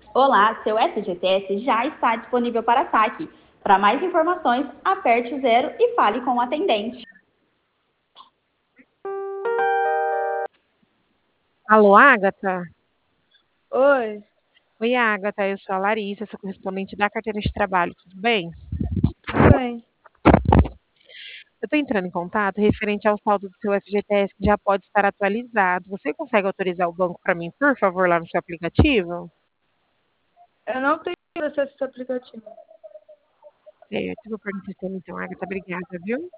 Olá, seu FGTS já está disponível para saque. Para mais informações, aperte o zero e fale com o atendente. Alô, Agatha? Oi, Oi, Agatha, eu sou a Larissa, sou correspondente da carteira de trabalho, tudo bem? tudo bem. Eu estou entrando em contato referente ao saldo do seu FGTS que já pode estar atualizado. Você consegue autorizar o banco para mim, por favor, lá no seu aplicativo? Eu não tenho acesso a esse aplicativo. Certo, vou pôr no sistema então, Agatha, obrigada, viu?